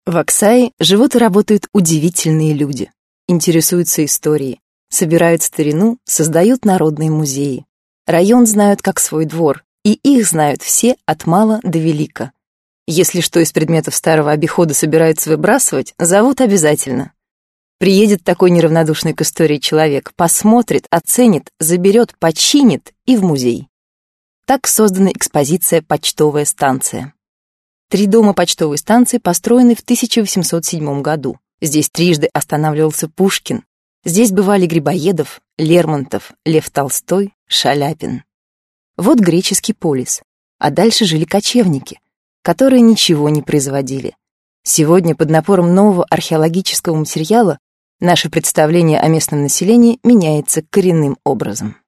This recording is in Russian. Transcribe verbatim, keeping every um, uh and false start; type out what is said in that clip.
В Аксае живут и работают удивительные люди, интересуются историей, собирают старину, создают народные музеи. Район знают как свой двор, и их знают все от мала до велика. Если что из предметов старого обихода собираются выбрасывать, зовут обязательно. Приедет такой неравнодушный к истории человек, посмотрит, оценит, заберет, починит и в музей. Так создана экспозиция «Почтовая станция». Три дома почтовой станции построены в тысяча восемьсот седьмом году. Здесь трижды останавливался Пушкин. Здесь бывали Грибоедов, Лермонтов, Лев Толстой, Шаляпин. Вот греческий полис, а дальше жили кочевники, которые ничего не производили. Сегодня под напором нового археологического материала наше представление о местном населении меняется коренным образом.